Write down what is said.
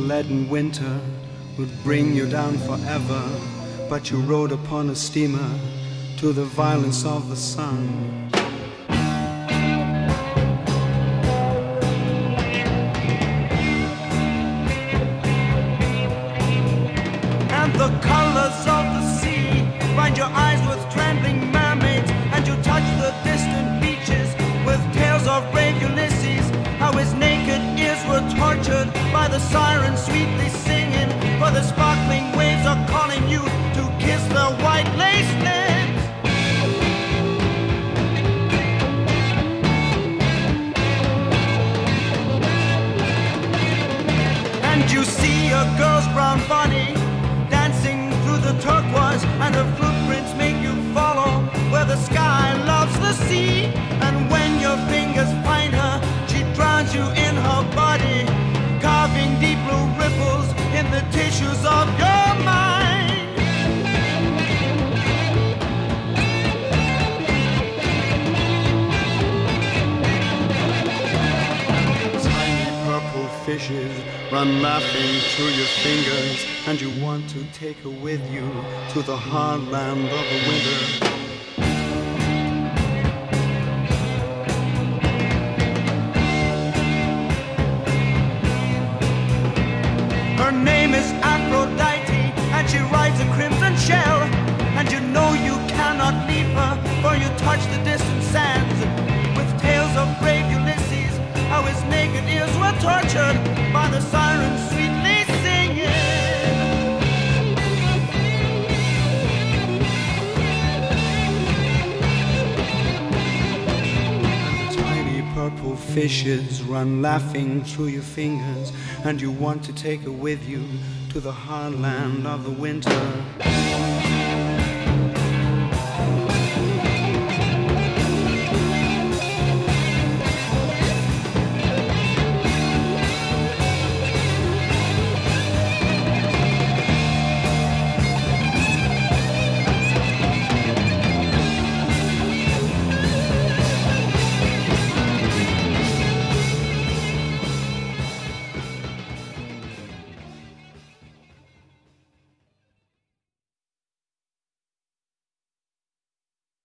leaden winter would bring you down forever, but you rode upon a steamer to the violence of the sun. And the colors of the sea find your eyes with trembling mermaids, and you touch the distant beaches with tales of brave Ulysses, how his naked ears were tortured by the sirens sweetly singing, for the sparkling waves are calling you to kiss their white lace lips. And you see a girl's brown body dancing through the turquoise, and her footprints make you follow where the sky loves the sea. And when your fingers find her, she drowns you in her body, carving deep blue ripples in the tissues of your mind. Tiny purple fishes run laughing through your fingers, and you want to take her with you to the hard land of the winter. Her name is Aphrodite, and she rides a crimson shell, and you know you cannot leave her, for you touch the distant sands with tales of brave Ulysses, how his naked ears were tortured by the sirens sweetly singing. Tiny purple fishes run laughing through your fingers, and you want to take her with you to the hard land of the winter.